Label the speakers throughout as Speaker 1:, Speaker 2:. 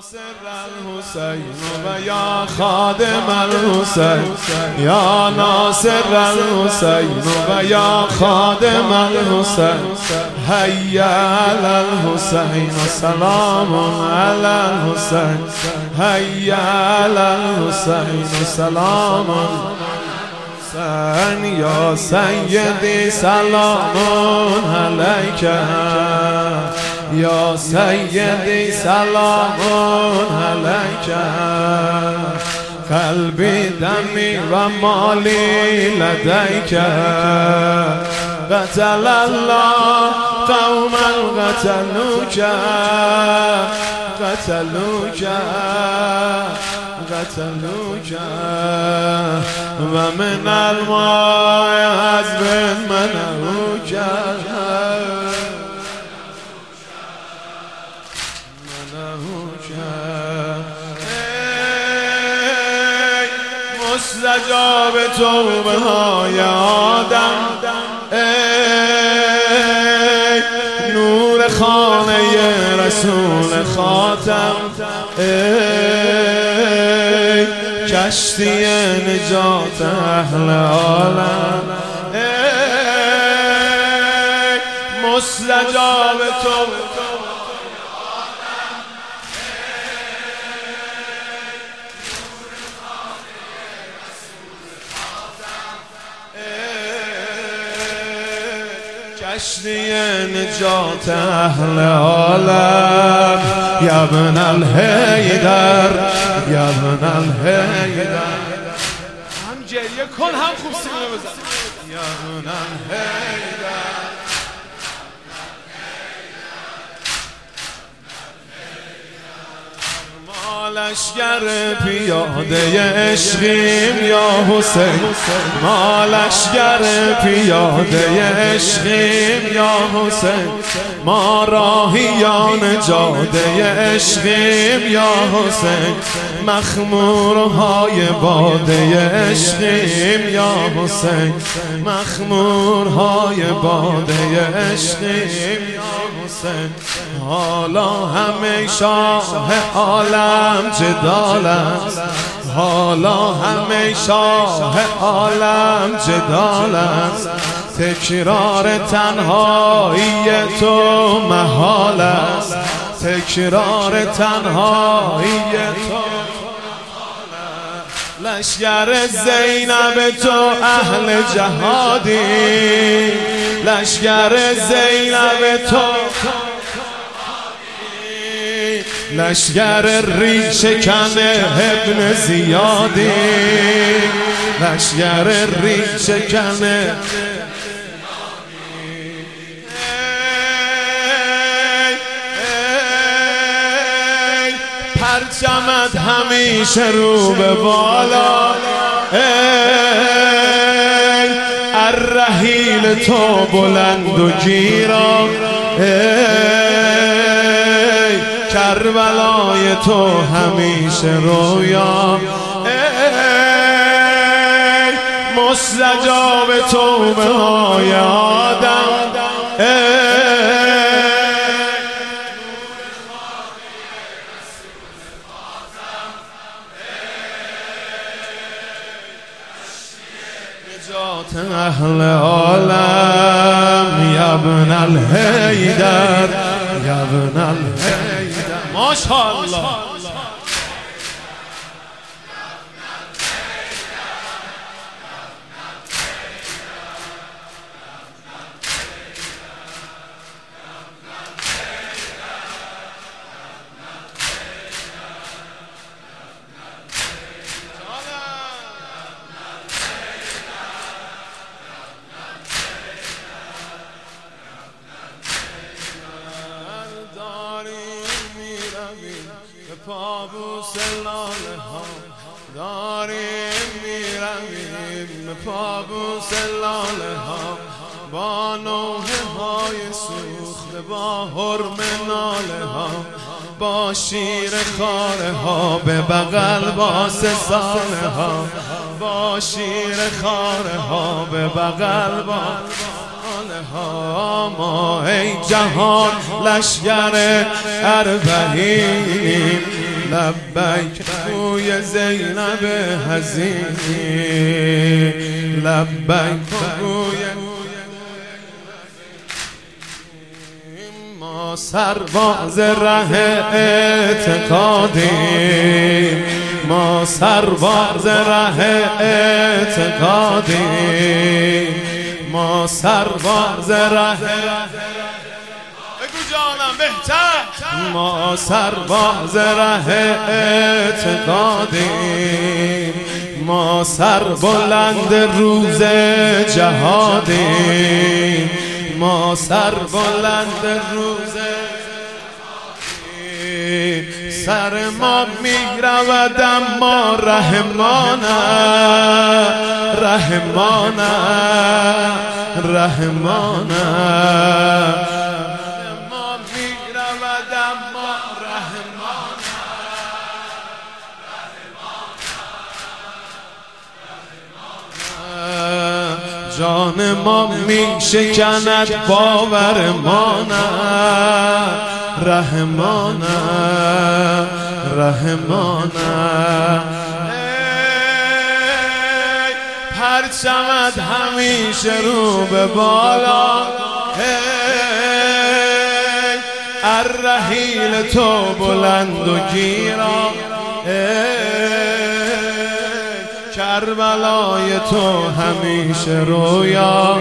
Speaker 1: ناصر الحسین و یا خادم الحسین، یا ناصر الحسین و یا خادم الحسین، حی علی الحسین و سلام علی الحسین، حی علی الحسین و سلام الحسین، یا سیدی سلام علیک، یا سیدی سلام علیک، قلبی دمی و مالی لدیک، قتل الله قوما قتلوک، قتلوک قتلوک، و من الماء حسب منعوک، مستجاب توبه های آدم، ای نور خانه رسول خاتم، ای کشتی نجات اهل عالم، ای مستجاب توبه کشتی نجات اهل عالم، یا ابن الحیدر، یا ابن الحیدر، هم گریه کن هم خوب سینه بزن، یا ابن الحیدر، ما لشگر پیاده عشقیم یا حسین، ما لشگر پیاده عشقیم یا حسین، ما راهیان جاده عشقیم یا حسین، مخمورهای باده عشقیم یا حسین، مخمورهای باده عشقیم یا حسین، حالا همه شاه عالم جدال است، حالا همه شاه عالم جدال است، تکرار تنهایی تو محال است، تکرار تنهایی تو لشگر زینب تو اهل جهادی، لشگر زینب تو لشگر ریشکن ابن زیادی، لشگر ریشکن پرچمت همیشه رو به بالا، ای الرحیل تو بلند و گیرا، ای کربلای تو همیشه رویا، ای مستجاب توبه های آدم، نجات اهل عالم، یا ابن الحیدر، یا ابن الحیدر، ماشاءالله. پابوس لاله ها داریم میرویم، پابوس لاله ها با نوحه های سوخته، با حرم ناله ها، با شیر خاره ها به بغل، با 3 ساله ها، با شیر خاره ها به بغل، با ما ای جهان لشگر اربعینیم، لبیک گوی زینب حزین لبیک گوی ما سرباز ره اعتقادیم ما سرباز ره اعتقادیم ما سرباز ره بگو جانم بهتر ما سرباز ره اعتقادیم ما سربلند روز جهادیم ما سربلند روز سر ما میرود اما رحمانه رحمانه رحمانه ما میرود اما رحمانه جان ما میشکند باورمانه رحمانه رحمانه پرچمت همیشه رو به بالا الرحیل تو بلند و گیرا کربلای تو همیشه رویا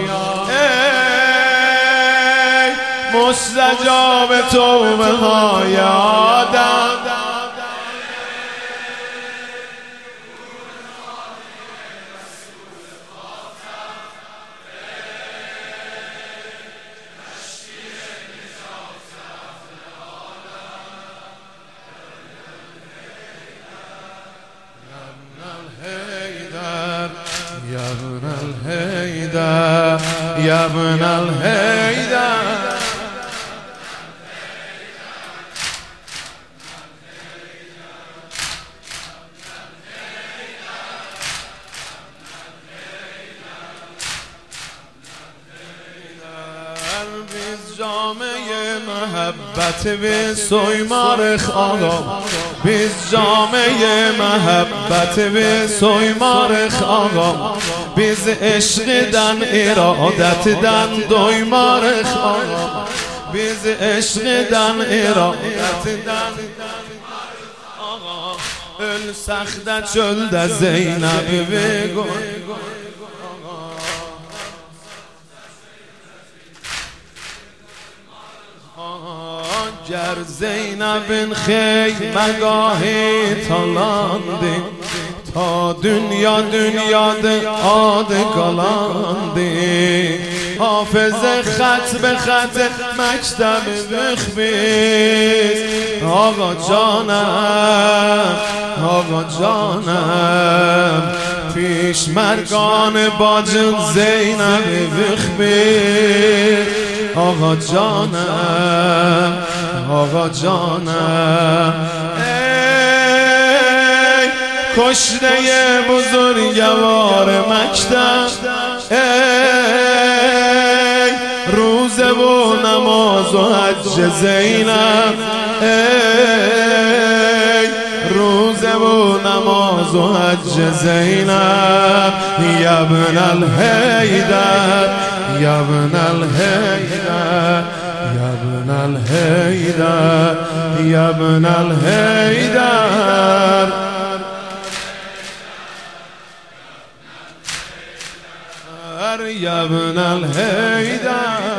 Speaker 1: مستجاب توبه های آدم يا ابن الهيدر يا ابن الهيدر biz جامعه محبت به سویمارخ آقا biz جامعه محبت به سویمارخ آقا biz عشقدن ارادت دن دویمارخ آقا biz عشقدن ارادت دن آقا öl saxda çöldə Zeynəbi qoy گر زینبin خیمگاهی تالاندی تا دنیا adı qalandı حافظ خط به خط مکتب بخبیز آقا جانم پیشمرگان باجن زینب بخبیز آقا جانم ای کشته بزرگوار مکتب ای روزه و نماز و حج زینب ای روزه و نماز و حج زینب یا ابن الهیدر یا ابن الهیدر یا ابن الهیدر یا ابن الهیدر یا ابن الهیدر